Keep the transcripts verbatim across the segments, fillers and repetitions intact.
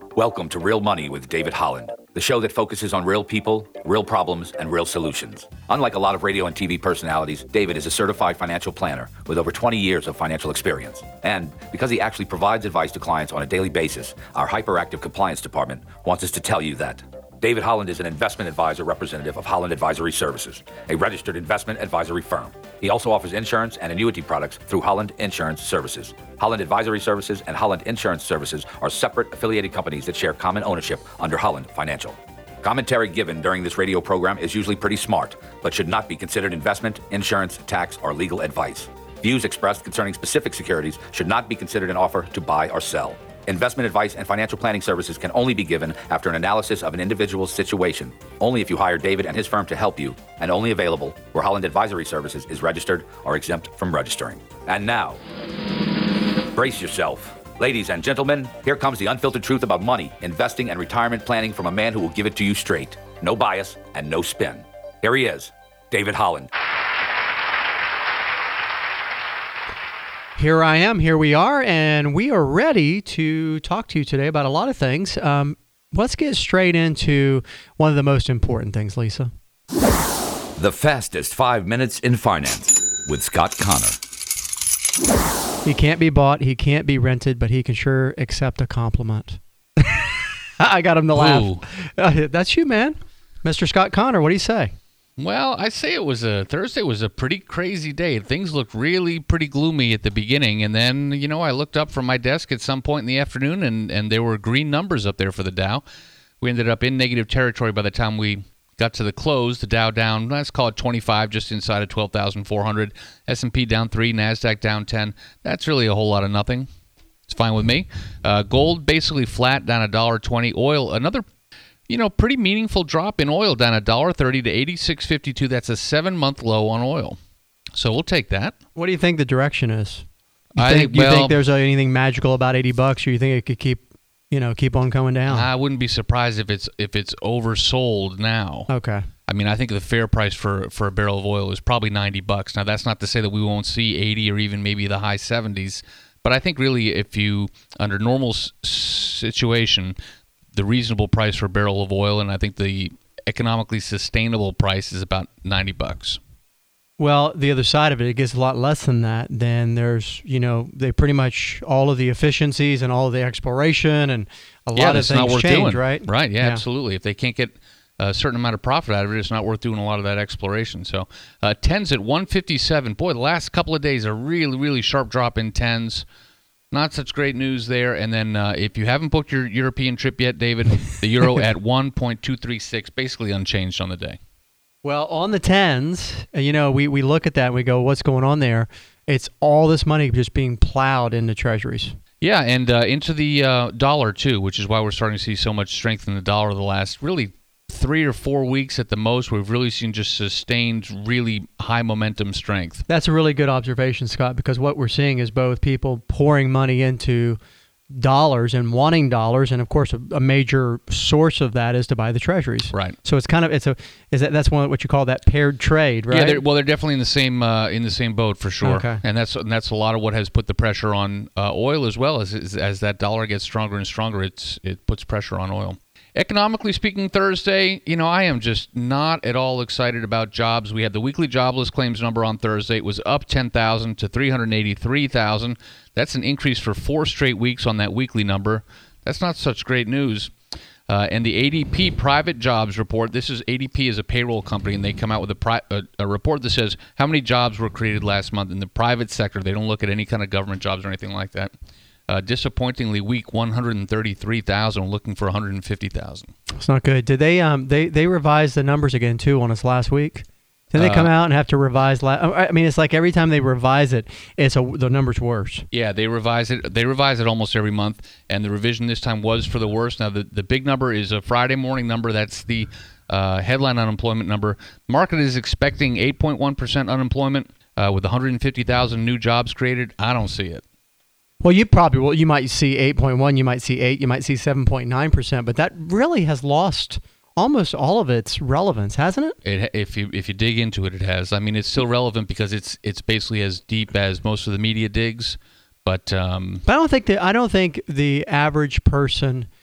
Welcome to Real Money with David Holland, the show that focuses on real people, real problems, and real solutions. Unlike a lot of radio and T V personalities, David is a certified financial planner with over twenty years of financial experience. And because he actually provides advice to clients on a daily basis, our hyperactive compliance department wants us to tell you that David Holland is an investment advisor representative of Holland Advisory Services, a registered investment advisory firm. He also offers insurance and annuity products through Holland Insurance Services. Holland Advisory Services and Holland Insurance Services are separate affiliated companies that share common ownership under Holland Financial. Commentary given during this radio program is usually pretty smart, but should not be considered investment, insurance, tax, or legal advice. Views expressed concerning specific securities should not be considered an offer to buy or sell. Investment advice and financial planning services can only be given after an analysis of an individual's situation, only if you hire David and his firm to help you, and only available where Holland Advisory Services is registered or exempt from registering. And now, brace yourself. Ladies and gentlemen, here comes the unfiltered truth about money, investing, and retirement planning from a man who will give it to you straight. No bias and no spin. Here he is, David Holland. Here I am, here we are, and we are ready to talk to you today about a lot of things. Um, let's get straight into one of the most important things, Lisa. The fastest five minutes in finance with Scott Connor. He can't be bought, he can't be rented, but he can sure accept a compliment. I got him to laugh. Uh, that's you, man. Mister Scott Connor, what do you say? Well, I say it was a Thursday was a pretty crazy day. Things looked really pretty gloomy at the beginning, and then, you know, I looked up from my desk at some point in the afternoon, and, and there were green numbers up there for the Dow. We ended up in negative territory by the time we got to the close. The Dow down, let's call it twenty-five, just inside of twelve thousand four hundred. S and P down three, NASDAQ down ten. That's really a whole lot of nothing. It's fine with me. Uh, gold basically flat, down one dollar twenty. Oil, another You know, pretty meaningful drop in oil, down one dollar thirty to eighty-six fifty-two. That's a seven-month low on oil. So we'll take that. What do you think the direction is? You I think, think, well, you think there's anything magical about eighty bucks, or you think it could keep, you know, keep on coming down? I wouldn't be surprised if it's if it's oversold now. Okay. I mean, I think the fair price for, for a barrel of oil is probably ninety bucks. Now, that's not to say that we won't see eighty or even maybe the high seventies. But I think really if you, under normal s- situation, the reasonable price for a barrel of oil, and I think the economically sustainable price is about ninety bucks. Well, the other side of it, it gets a lot less than that. Then there's, you know, they pretty much all of the efficiencies and all of the exploration and a yeah, lot of things not worth change, doing. right? Right, yeah, Yeah. absolutely. If they can't get a certain amount of profit out of it, it's not worth doing a lot of that exploration. So uh, tens at one fifty-seven. Boy, the last couple of days, a really, really sharp drop in tens. Not such great news there. And then uh, if you haven't booked your European trip yet, David, the euro at one point two three six, basically unchanged on the day. Well, on the tens, you know, we, we look at that and we go, what's going on there? It's all this money just being plowed into treasuries. Yeah, and uh, into the uh, dollar, too, which is why we're starting to see so much strength in the dollar the last really three or four weeks at the most. We've really seen just sustained, really high momentum strength. That's a really good observation, Scott, because what we're seeing is both people pouring money into dollars and wanting dollars, and of course, a, a major source of that is to buy the treasuries. Right. So it's kind of it's a is that that's one what you call that paired trade, right? Yeah. They're, well, they're definitely in the same uh, in the same boat for sure. Okay. And that's and that's a lot of what has put the pressure on uh, oil as well. As, as as that dollar gets stronger and stronger, it's it puts pressure on oil. Economically speaking, Thursday, you know, I am just not at all excited about jobs. We had the weekly jobless claims number on Thursday. It was up ten thousand to three hundred eighty-three thousand. That's an increase for four straight weeks on that weekly number. That's not such great news. Uh, and the A D P private jobs report, this is A D P is a payroll company, and they come out with a, pri- a, a report that says how many jobs were created last month in the private sector. They don't look at any kind of government jobs or anything like that. Uh, disappointingly weak, one hundred thirty-three thousand, looking for one hundred fifty thousand. It's not good. Did they um they they revised the numbers again too on us last week? Did they come uh, out and have to revise? La- I mean, it's like every time they revise it, it's a, the number's worse. Yeah, they revise it. They revise it almost every month, and the revision this time was for the worst. Now, the, the big number is a Friday morning number. That's the uh, headline unemployment number. Market is expecting eight point one percent unemployment uh, with one hundred fifty thousand new jobs created. I don't see it. Well, you probably well, you might see eight point one, you might see eight, you might see seven point nine percent, but that really has lost almost all of its relevance, hasn't it? It, if you if you dig into it, it has. I mean, it's still relevant because it's it's basically as deep as most of the media digs. But um, but I don't think that I don't think the average person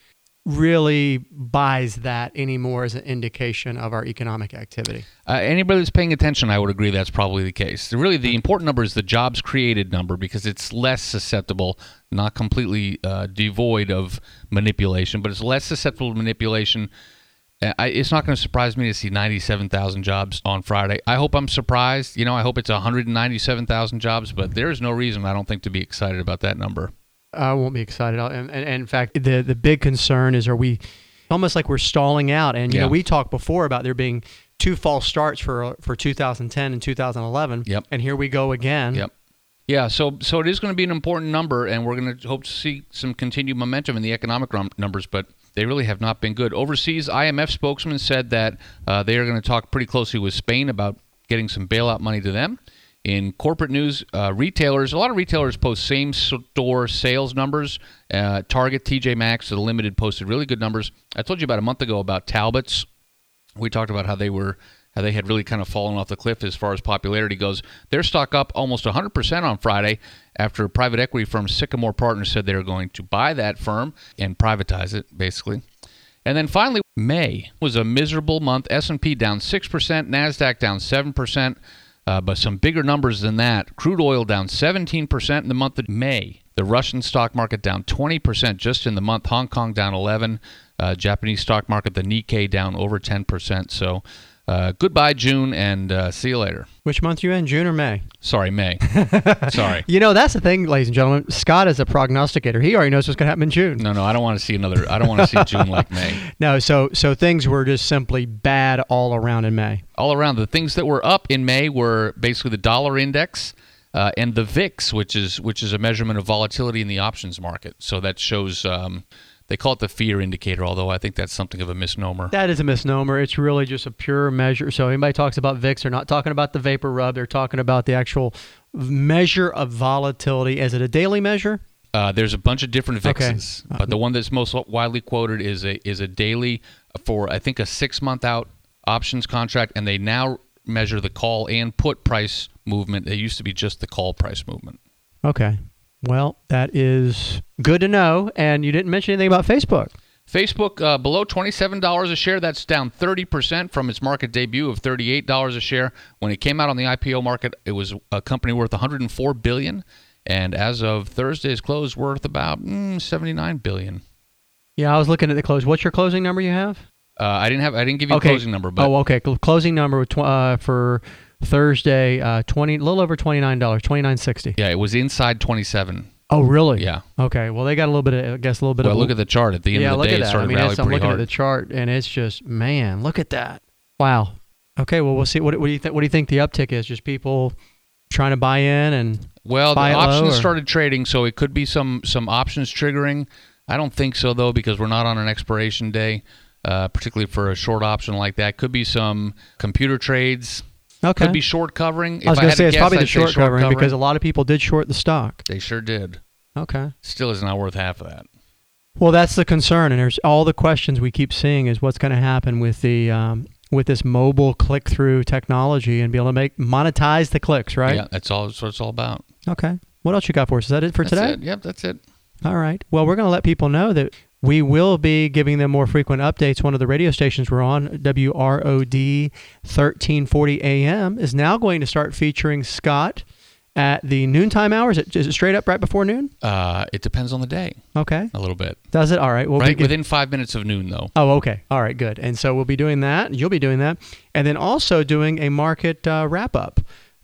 really buys that anymore as an indication of our economic activity. Uh, anybody that's paying attention, I would agree that's probably the case. Really, the important number is the jobs created number because it's less susceptible, not completely uh, devoid of manipulation, but it's less susceptible to manipulation. Uh, I, it's not going to surprise me to see ninety-seven thousand jobs on Friday. I hope I'm surprised. You know, I hope it's one hundred ninety-seven thousand jobs, but there's no reason, I don't think, to be excited about that number. I won't be excited. And, and, and in fact, the the big concern is, are we almost like we're stalling out? And you Yeah. know, we talked before about there being two false starts for for two thousand ten and two thousand eleven. Yep. And here we go again. Yep. Yeah, so so it is going to be an important number, and we're going to hope to see some continued momentum in the economic rum- numbers, but they really have not been good. Overseas, I M F spokesman said that uh, they are going to talk pretty closely with Spain about getting some bailout money to them. In corporate news, uh, retailers, a lot of retailers post same-store sales numbers. Uh, Target, T J Maxx, The Limited posted really good numbers. I told you about a month ago about Talbot's. We talked about how they were, how they had really kind of fallen off the cliff as far as popularity goes. Their stock up almost one hundred percent on Friday after private equity firm Sycamore Partners said they were going to buy that firm and privatize it, basically. And then finally, May was a miserable month. S and P down six percent, NASDAQ down seven percent. Uh, but some bigger numbers than that. Crude oil down seventeen percent in the month of May. The Russian stock market down twenty percent just in the month. Hong Kong down eleven percent. Uh, Japanese stock market, the Nikkei, down over ten percent. So uh, goodbye, June, and uh, see you later. Which month are you in, June or May? Sorry, May. Sorry. You know, that's the thing, ladies and gentlemen. Scott is a prognosticator. He already knows what's going to happen in June. No, no, I don't want to see another. I don't want to see June like May. No, so so things were just simply bad all around in May. All around, the things that were up in May were basically the dollar index uh, and the V I X, which is which is a measurement of volatility in the options market. So that shows. Um, They call it the fear indicator, although I think that's something of a misnomer. That is a misnomer. It's really just a pure measure. So anybody talks about V I X, they're not talking about the vapor rub. They're talking about the actual measure of volatility. Is it a daily measure? Uh, there's a bunch of different V I Xs, Okay. but the one that's most widely quoted is a is a daily for, I think, a six-month out options contract, and they now measure the call and put price movement. They used to be just the call price movement. Okay. Well, that is good to know. And you didn't mention anything about Facebook. Facebook uh, below twenty-seven dollars a share. That's down thirty percent from its market debut of thirty-eight dollars a share. When it came out on the I P O market, it was a company worth one hundred four billion dollars. And as of Thursday's close, worth about mm, seventy-nine billion dollars. Yeah, I was looking at the close. What's your closing number you have? Uh, I didn't have. I didn't give you okay. a closing number, but oh, okay. Cl- Closing number tw- uh, for Thursday, uh, twenty, a little over twenty-nine dollars, twenty-nine sixty. yeah, it was inside twenty-seven. Oh, really? Yeah. Okay. Well, they got a little bit of, I guess, a little bit Well, of. look at the chart at the end yeah, of the look day. at It that. started I mean, rallying that's, I'm pretty looking hard. at the chart, and it's just, man, look at that. Wow. Okay. Well, we'll see. What, what do you think? What do you think the uptick is? Just people trying to buy in and Well, the buy it low, options or- started trading, so it could be some some options triggering. I don't think so, though, because we're not on an expiration day, uh, particularly for a short option like that. Could be some computer trades. Okay. Could be short covering. I was if going I to say had it's guess, probably I'd the say short covering, covering because a lot of people did short the stock. They sure did. Okay. Still is not worth half of that. Well, that's the concern, and there's all the questions we keep seeing is what's going to happen with the um, with this mobile click-through technology and be able to make monetize the clicks, right? Yeah, that's all. That's what it's all about. Okay. What else you got for us? Is that it for That's today? it. Yep, that's it. All right. Well, we're going to let people know that we will be giving them more frequent updates. One of the radio stations we're on, W R O D thirteen forty A M, is now going to start featuring Scott at the noontime hours. Is it, is it straight up right before noon? Uh, it depends on the day. Okay. A little bit. Does it? All right. We'll right be within five minutes of noon, though. Oh, okay. All right, good. And so we'll be doing that. You'll be doing that. And then also doing a market uh, wrap-up.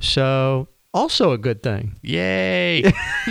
So also a good thing. Yay!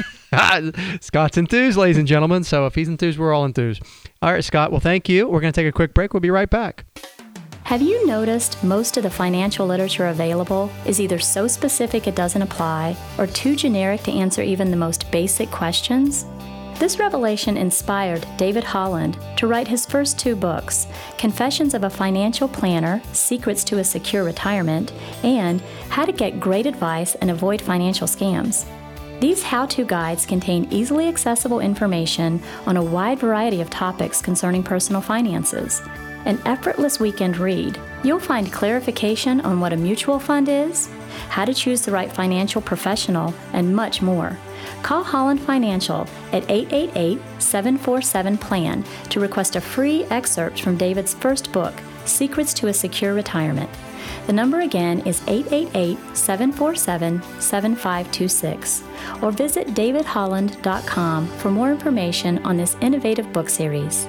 Scott's enthused, ladies and gentlemen. So if he's enthused, we're all enthused. All right, Scott. Well, thank you. We're going to take a quick break. We'll be right back. Have you noticed most of the financial literature available is either so specific it doesn't apply or too generic to answer even the most basic questions? This revelation inspired David Holland to write his first two books, Confessions of a Financial Planner, Secrets to a Secure Retirement, and How to Get Great Advice and Avoid Financial Scams. These how-to guides contain easily accessible information on a wide variety of topics concerning personal finances. an effortless weekend read. You'll find clarification on what a mutual fund is, how to choose the right financial professional, and much more. Call Holland Financial at eight eight eight, seven four seven, plan to request a free excerpt from David's first book, Secrets to a Secure Retirement. The number again is eight eight eight, seven four seven, seven five two six, or visit david holland dot com for more information on this innovative book series.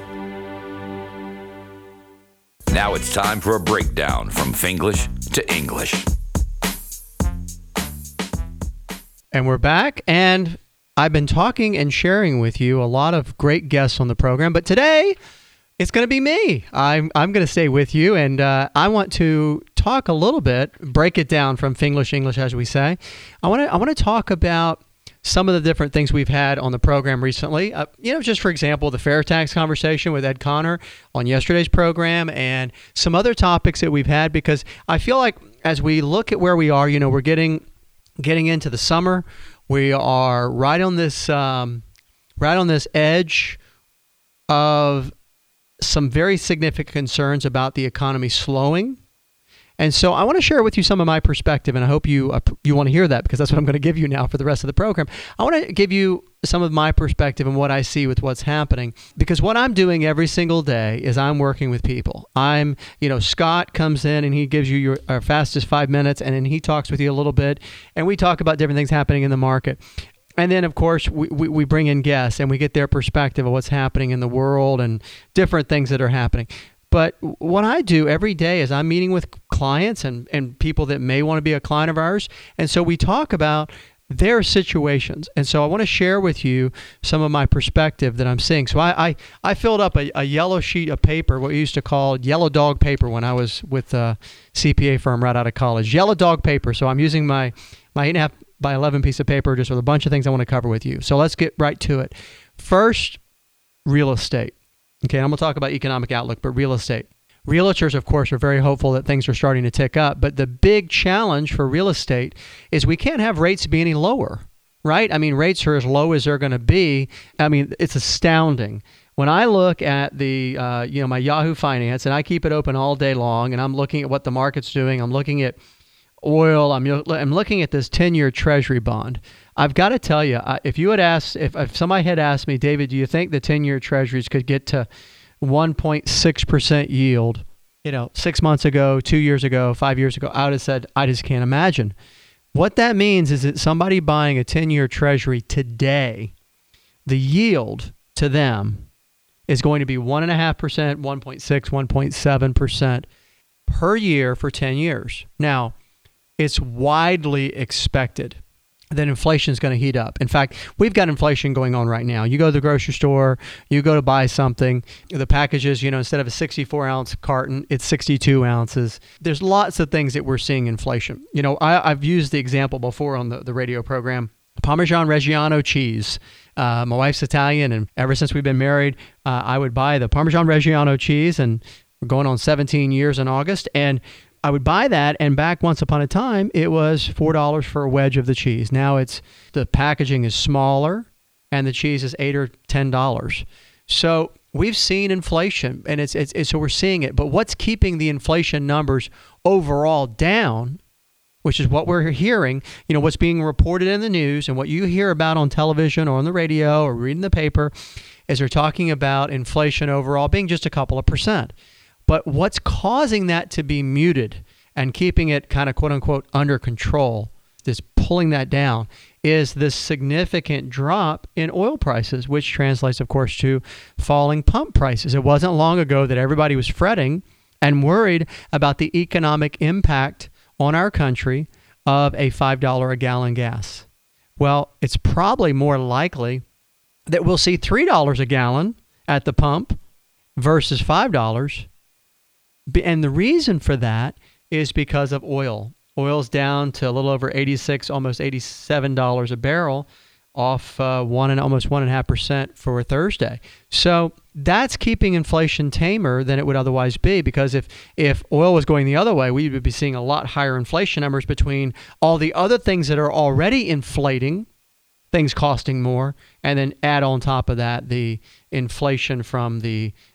Now it's time for a breakdown from Finglish to English. And we're back, and I've been talking and sharing with you a lot of great guests on the program, but today it's going to be me. I'm I'm going to stay with you, and uh, I want to talk a little bit, break it down from Finglish English, as we say. I want to I want to talk about some of the different things we've had on the program recently. Uh, you know, just for example, the fair tax conversation with Ed Connor on yesterday's program, and some other topics that we've had, because I feel like as we look at where we are, you know, we're getting getting into the summer. We are right on this um, right on this edge of some very significant concerns about the economy slowing. And so I want to share with you some of my perspective, and I hope you uh, you want to hear that, because that's what I'm going to give you now for the rest of the program. I want to give you some of my perspective and what I see with what's happening, because what I'm doing every single day is I'm working with people. I'm, you know, Scott comes in and he gives you your our fastest five minutes, and then he talks with you a little bit, and we talk about different things happening in the market. And then, of course, we, we, we bring in guests and we get their perspective of what's happening in the world and different things that are happening. But what I do every day is I'm meeting with clients and, and people that may want to be a client of ours. And so we talk about their situations. And so I want to share with you some of my perspective that I'm seeing. So I I, I filled up a, a yellow sheet of paper, what we used to call yellow dog paper when I was with a C P A firm right out of college. Yellow dog paper. So I'm using my, my eight and a half by eleven piece of paper just with a bunch of things I want to cover with you. So let's get right to it. First, real estate. Okay, I'm going to talk about economic outlook, but real estate. Realtors, of course, are very hopeful that things are starting to tick up, but the big challenge for real estate is we can't have rates be any lower, right? I mean, rates are as low as they're going to be. I mean, it's astounding. When I look at the, uh, you know, my Yahoo Finance, and I keep it open all day long, and I'm looking at what the market's doing, I'm looking at oil, I'm, I'm looking at this ten-year Treasury bond. I've got to tell you, if you had asked, if, if somebody had asked me, David, do you think the ten-year Treasuries could get to one point six percent yield, you know, six months ago, two years ago, five years ago, I would have said, I just can't imagine. What that means is that somebody buying a ten-year Treasury today, the yield to them is going to be one point five percent, one point six, one point seven percent per year for ten years. Now, it's widely expected that inflation is going to heat up. In fact, we've got inflation going on right now. You go to the grocery store, you go to buy something, the packages, you know, instead of a sixty-four ounce carton, it's sixty-two ounces. There's lots of things that we're seeing inflation. You know, I, I've used the example before on the, the radio program, Parmesan Reggiano cheese. Uh, my wife's Italian, and ever since we've been married, uh, I would buy the Parmesan Reggiano cheese, and we're going on seventeen years in August, and I would buy that, and back once upon a time, it was four dollars for a wedge of the cheese. Now it's the packaging is smaller, and the cheese is eight or ten dollars. So we've seen inflation, and it's, it's it's so we're seeing it. But what's keeping the inflation numbers overall down, which is what we're hearing, you know, what's being reported in the news and what you hear about on television or on the radio or reading the paper, is they're talking about inflation overall being just a couple of percent. But what's causing that to be muted and keeping it kind of quote unquote under control, this pulling that down, is this significant drop in oil prices, which translates, of course, to falling pump prices. It wasn't long ago that everybody was fretting and worried about the economic impact on our country of a five dollars a gallon gas. Well, it's probably more likely that we'll see three dollars a gallon at the pump versus five dollars. And the reason for that is because of oil. Oil's down to a little over eighty-six, almost eighty-seven dollars a barrel, off uh, one and almost one and a half percent for Thursday. So that's keeping inflation tamer than it would otherwise be, because if if oil was going the other way, we would be seeing a lot higher inflation numbers between all the other things that are already inflating, things costing more, and then add on top of that the inflation from the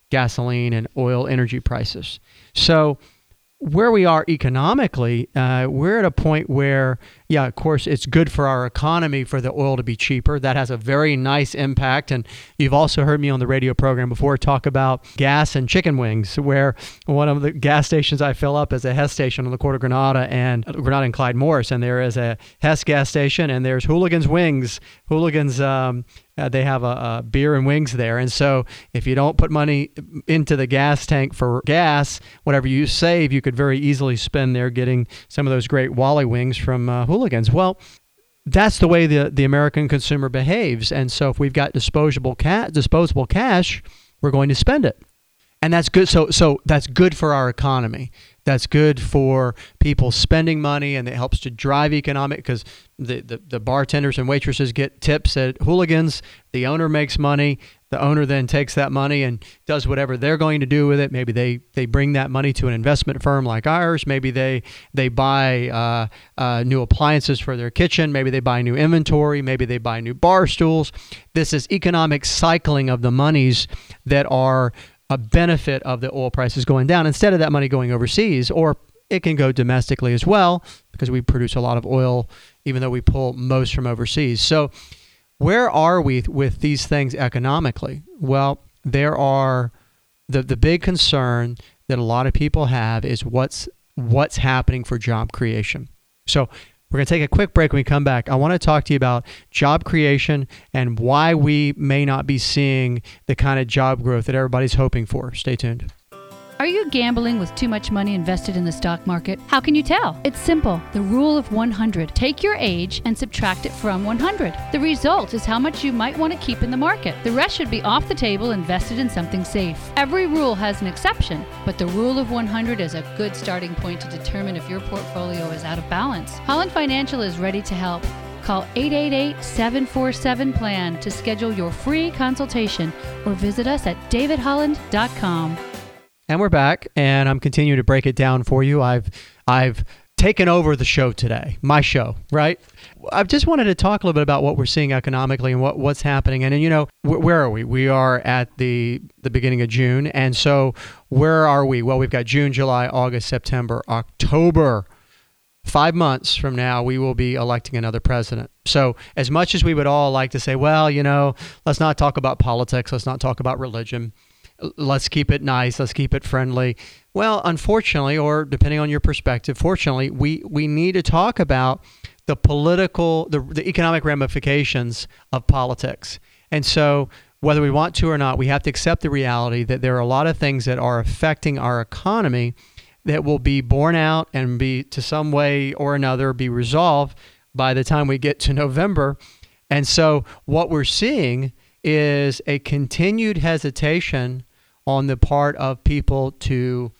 gasoline and oil energy prices. So where we are economically, uh, we're at a point where, yeah, of course, it's good for our economy for the oil to be cheaper. That has a very nice impact. And you've also heard me on the radio program before talk about gas and chicken wings, where one of the gas stations I fill up is a Hess station on the Corte Granada and Granada and Clyde Morris. And there is a Hess gas station, and there's Hooligans Wings. Hooligans, um, Uh, they have a, a beer and wings there. And so if you don't put money into the gas tank for gas, whatever you save, you could very easily spend there getting some of those great Wally wings from uh, Hooligans. Well, that's the way the, the American consumer behaves. And so if we've got disposable ca- disposable cash, we're going to spend it. And that's good. So so that's good for our economy. That's good for people spending money, and it helps to drive economic, because the, the, the bartenders and waitresses get tips at Hooligans. The owner makes money. The owner then takes that money and does whatever they're going to do with it. Maybe they, they bring that money to an investment firm like ours. Maybe they they buy uh, uh, new appliances for their kitchen. Maybe they buy new inventory. Maybe they buy new bar stools. This is economic cycling of the monies that are a benefit of the oil prices going down, instead of that money going overseas. Or it can go domestically as well, because we produce a lot of oil, even though we pull most from overseas. So where are we with these things economically? Well, there are the the big concern that a lot of people have is what's what's happening for job creation. So we're going to take a quick break. When we come back, I want to talk to you about job creation and why we may not be seeing the kind of job growth that everybody's hoping for. Stay tuned. Are you gambling with too much money invested in the stock market? How can you tell? It's simple. The rule of one hundred. Take your age and subtract it from one hundred. The result is how much you might want to keep in the market. The rest should be off the table, invested in something safe. Every rule has an exception, but the rule of one hundred is a good starting point to determine if your portfolio is out of balance. Holland Financial is ready to help. Call eight eight eight, seven four seven, P L A N to schedule your free consultation, or visit us at david holland dot com. And we're back, and I'm continuing to break it down for you. I've I've taken over the show today, my show, right? I just wanted to talk a little bit about what we're seeing economically and what, what's happening. And, you know, wh- where are we? We are at the, the beginning of June. And so where are we? Well, we've got June, July, August, September, October. Five months from now, we will be electing another president. So as much as we would all like to say, well, you know, let's not talk about politics, let's not talk about religion, let's keep it nice, let's keep it friendly. Well, unfortunately, or depending on your perspective, fortunately, we, we need to talk about the political, the, the economic ramifications of politics. And so whether we want to or not, we have to accept the reality that there are a lot of things that are affecting our economy that will be borne out and be, to some way or another, be resolved by the time we get to November. And so what we're seeing is a continued hesitation on the part of people to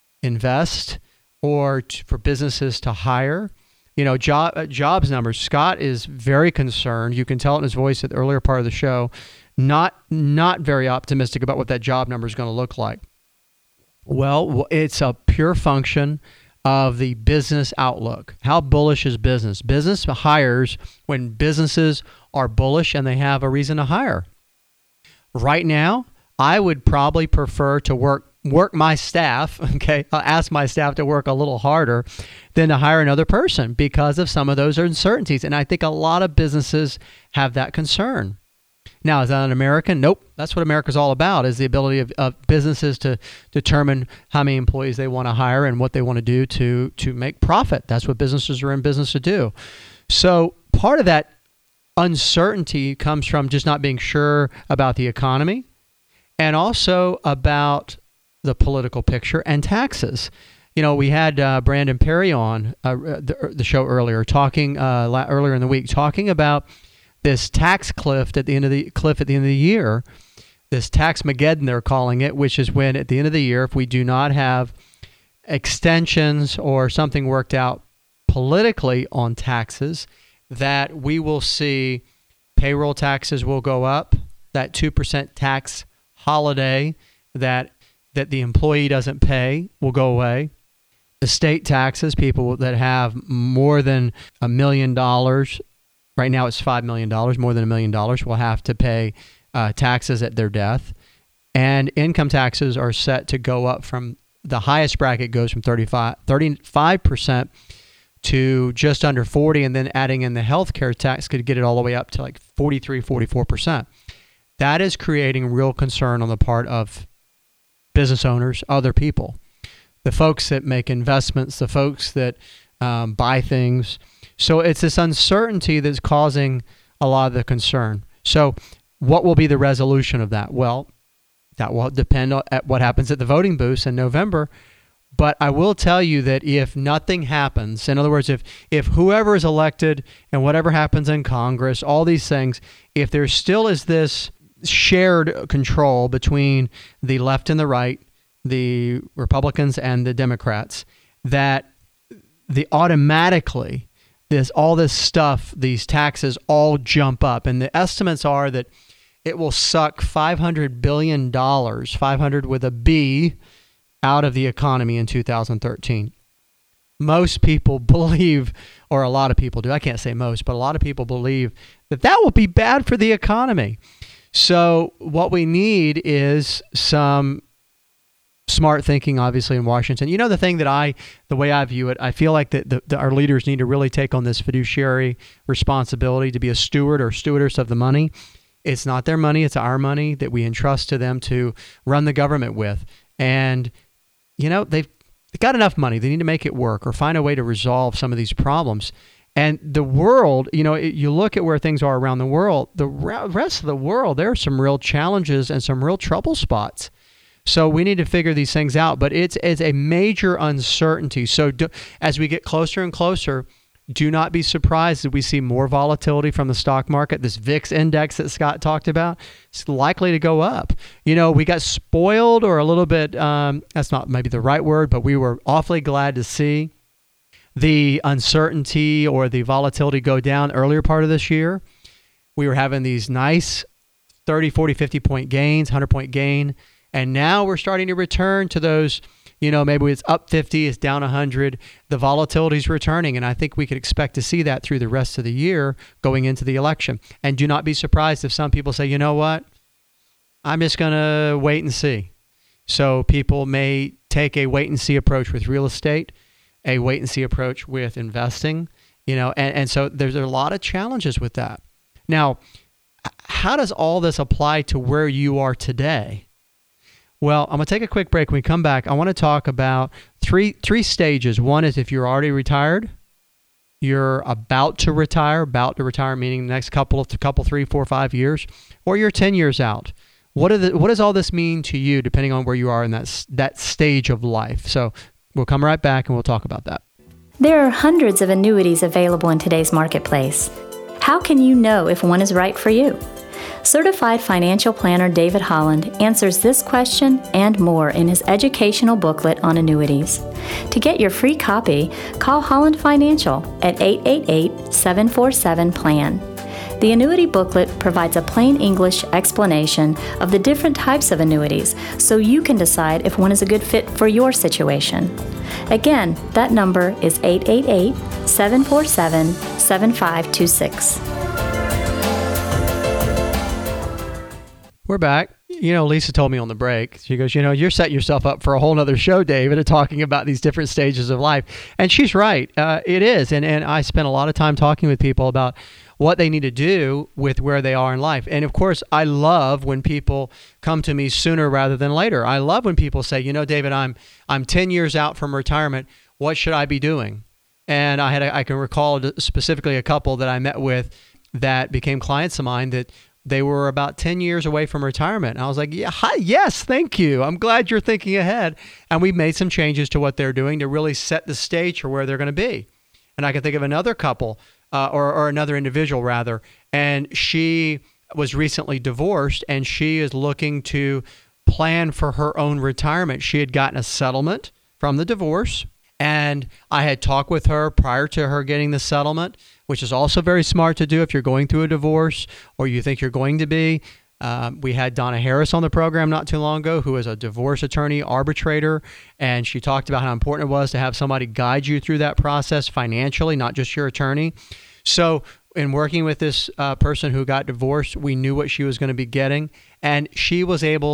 invest or to, for businesses to hire. You know, job, uh, jobs numbers. Scott is very concerned. You can tell it in his voice at the earlier part of the show. Not not very optimistic about what that job number is going to look like. Well, it's a pure function of the business outlook. How bullish is business? Business hires when businesses are bullish and they have a reason to hire. Right now, I would probably prefer to work work my staff, okay, I'll ask my staff to work a little harder than to hire another person because of some of those uncertainties. And I think a lot of businesses have that concern. Now, is that an American? Nope. That's what America's all about, is the ability of, of businesses to determine how many employees they want to hire and what they want to do to, to make profit. That's what businesses are in business to do. So part of that uncertainty comes from just not being sure about the economy and also about the political picture and taxes. You know, we had uh, Brandon Perry on uh, the, the show earlier, talking uh, la- earlier in the week, talking about this tax cliff at the end of the cliff at the end of the year, this tax-mageddon they're calling it, which is when at the end of the year, if we do not have extensions or something worked out politically on taxes, that we will see payroll taxes will go up, that two percent tax holiday that that the employee doesn't pay will go away. Estate taxes, people that have more than a million dollars, right now it's five million dollars, more than a million dollars, will have to pay uh, taxes at their death. And income taxes are set to go up from the highest bracket goes from thirty-five, thirty-five percent to just under forty, and then adding in the healthcare tax could get it all the way up to like forty-three, forty-four percent. That is creating real concern on the part of business owners, other people, the folks that make investments, the folks that um, buy things. So it's this uncertainty that's causing a lot of the concern. So what will be the resolution of that? Well, that will depend on at what happens at the voting booths in November. But I will tell you that if nothing happens, in other words, if if whoever is elected and whatever happens in Congress, all these things, if there still is this shared control between the left and the right, the Republicans and the Democrats, that the automatically this all this stuff, these taxes all jump up. And the estimates are that it will suck five hundred billion dollars, five hundred with a B, out of the economy in two thousand thirteen. Most people believe, or a lot of people do, I can't say most, but a lot of people believe that that will be bad for the economy. So what we need is some smart thinking, obviously, in Washington. You know, the thing that I, the way I view it, I feel like that the, the, our leaders need to really take on this fiduciary responsibility to be a steward or stewardess of the money. It's not their money, it's our money that we entrust to them to run the government with. And, you know, they've got enough money. They need to make it work or find a way to resolve some of these problems. And the world, you know, it, you look at where things are around the world, the rest of the world, there are some real challenges and some real trouble spots. So we need to figure these things out. But it's, it's a major uncertainty. So do, as we get closer and closer, do not be surprised that we see more volatility from the stock market. This V I X index that Scott talked about, it's likely to go up. You know, we got spoiled or a little bit, um, that's not maybe the right word, but we were awfully glad to see the uncertainty or the volatility go down earlier part of this year. We were having these nice thirty, forty, fifty point gains, one hundred point gain. And now we're starting to return to those, you know, maybe it's up fifty, it's down one hundred. The volatility is returning, and I think we could expect to see that through the rest of the year going into the election. And do not be surprised if some people say, you know what, I'm just going to wait and see. So people may take a wait and see approach with real estate, a wait and see approach with investing, you know, and, and so there's a lot of challenges with that. Now, how does all this apply to where you are today? Well, I'm going to take a quick break. When we come back, I want to talk about three three stages. One is if you're already retired, you're about to retire, about to retire meaning the next couple of couple, three, four, five years, or you're ten years out. What are the, what does all this mean to you, depending on where you are in that that stage of life? So we'll come right back and we'll talk about that. There are hundreds of annuities available in today's marketplace. How can you know if one is right for you? Certified financial planner David Holland answers this question and more in his educational booklet on annuities. To get your free copy, call Holland Financial at eight eight eight, seven four seven, P L A N. The annuity booklet provides a plain English explanation of the different types of annuities so you can decide if one is a good fit for your situation. Again, that number is eight eight eight, seven four seven, seven five two six. We're back. You know, Lisa told me on the break, she goes, you know, you're setting yourself up for a whole nother show, David, of talking about these different stages of life. And she's right. Uh, it is. And, and I spent a lot of time talking with people about what they need to do with where they are in life. And of course, I love when people come to me sooner rather than later. I love when people say, you know, David, I'm I'm ten years out from retirement. What should I be doing? And I had a, I can recall specifically a couple that I met with that became clients of mine that they were about ten years away from retirement. And I was like, yeah, hi, yes, thank you. I'm glad you're thinking ahead. And we made some changes to what they're doing to really set the stage for where they're going to be. And I can think of another couple uh, or, or another individual rather. And she was recently divorced and she is looking to plan for her own retirement. She had gotten a settlement from the divorce. And I had talked with her prior to her getting the settlement, which is also very smart to do if you're going through a divorce or you think you're going to be. Um, we had Donna Harris on the program not too long ago, who is a divorce attorney, arbitrator, and she talked about how important it was to have somebody guide you through that process financially, not just your attorney. So in working with this uh, person who got divorced, we knew what she was going to be getting, and she was able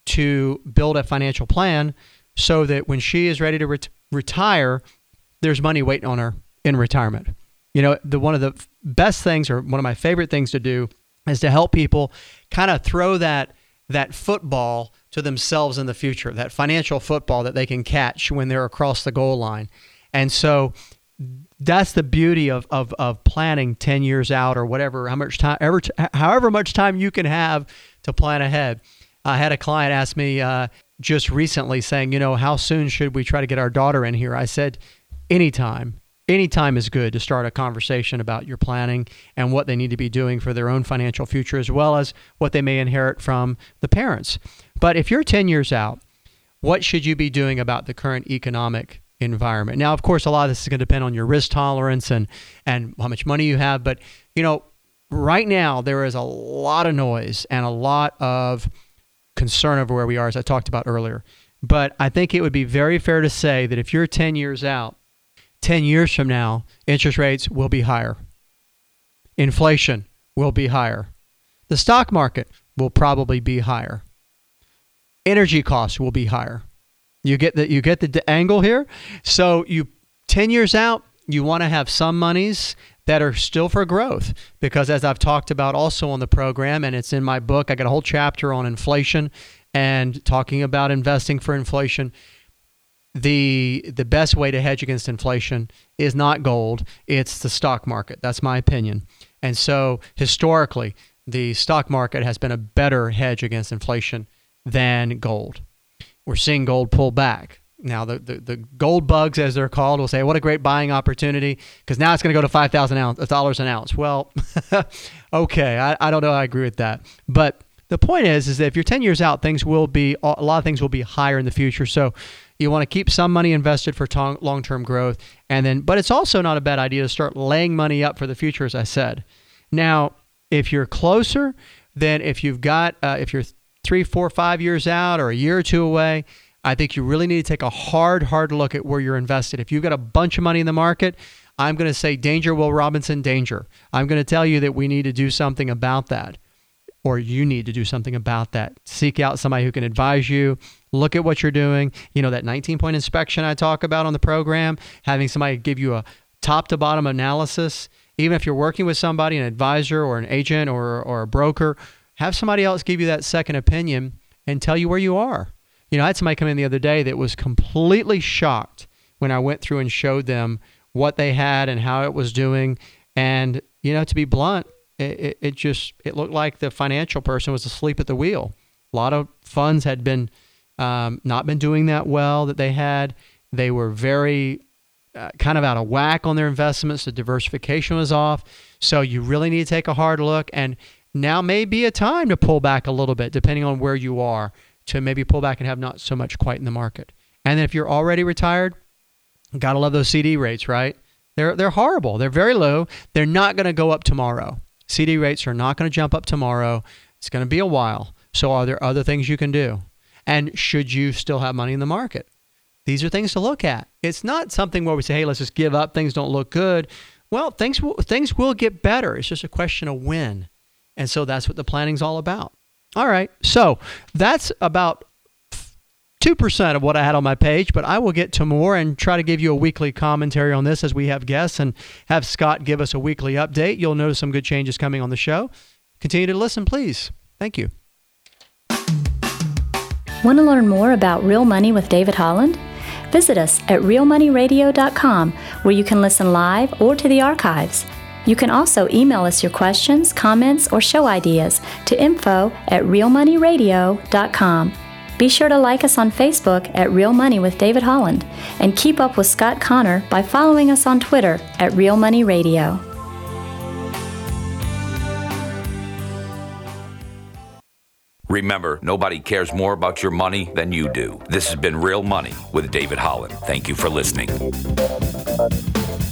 to build a financial plan so that when she is ready to ret- retire, there's money waiting on her in retirement. You know, the one of the best things, or one of my favorite things to do, is to help people kind of throw that that football to themselves in the future, that financial football that they can catch when they're across the goal line. And so that's the beauty of of, of planning ten years out, or whatever, how much time, ever, however much time you can have to plan ahead. I had a client ask me uh, just recently saying, you know, how soon should we try to get our daughter in here? I said, anytime. Anytime is good to start a conversation about your planning and what they need to be doing for their own financial future, as well as what they may inherit from the parents. But if you're ten years out, what should you be doing about the current economic environment? Now, of course, a lot of this is going to depend on your risk tolerance and, and how much money you have. But, you know, right now there is a lot of noise and a lot of concern over where we are, as I talked about earlier. But I think it would be very fair to say that if you're ten years out, ten years from now, interest rates will be higher. Inflation will be higher. The stock market will probably be higher. Energy costs will be higher. You get the you get the d- angle here. So you ten years out, you want to have some monies that are still for growth, because as I've talked about also on the program, and it's in my book, I got a whole chapter on inflation and talking about investing for inflation. The the best way to hedge against inflation is not gold, it's the stock market. That's my opinion. And so historically, the stock market has been a better hedge against inflation than gold. We're seeing gold pull back. Now, the, the, the gold bugs, as they're called, will say, what a great buying opportunity, because now it's going to go to five thousand dollars an ounce. Well, okay, I, I don't know I agree with that. But the point is, is that if you're ten years out, things will be, a lot of things will be higher in the future. So you want to keep some money invested for t- long-term growth. And then, but it's also not a bad idea to start laying money up for the future, as I said. Now, if you're closer, then if you've got, uh, if you're three, four, five years out or a year or two away, I think you really need to take a hard, hard look at where you're invested. If you've got a bunch of money in the market, I'm going to say danger, Will Robinson, danger. I'm going to tell you that we need to do something about that, or you need to do something about that. Seek out somebody who can advise you. Look at what you're doing. You know, that nineteen-point inspection I talk about on the program, having somebody give you a top-to-bottom analysis. Even if you're working with somebody, an advisor or an agent or, or a broker, have somebody else give you that second opinion and tell you where you are. You know, I had somebody come in the other day that was completely shocked when I went through and showed them what they had and how it was doing. And, you know, to be blunt, it, it just, it looked like the financial person was asleep at the wheel. A lot of funds had been, um, not been doing that well that they had. They were very uh, kind of out of whack on their investments. The diversification was off. So you really need to take a hard look. And now may be a time to pull back a little bit, depending on where you are, to maybe pull back and have not so much quite in the market. And then if you're already retired, gotta love those C D rates, right? They're they're horrible. They're very low. They're not going to go up tomorrow. C D rates are not going to jump up tomorrow. It's going to be a while. So are there other things you can do? And should you still have money in the market? These are things to look at. It's not something where we say, hey, let's just give up. Things don't look good. Well, things will, things will get better. It's just a question of when. And so that's what the planning's all about. All right. So that's about two percent of what I had on my page, but I will get to more and try to give you a weekly commentary on this as we have guests and have Scott give us a weekly update. You'll notice some good changes coming on the show. Continue to listen, please. Thank you. Want to learn more about Real Money with David Holland? Visit us at real money radio dot com, where you can listen live or to the archives. You can also email us your questions, comments, or show ideas to info at real money radio dot com. Be sure to like us on Facebook at Real Money with David Holland, and keep up with Scott Connor by following us on Twitter at Real Money Radio. Remember, nobody cares more about your money than you do. This has been Real Money with David Holland. Thank you for listening.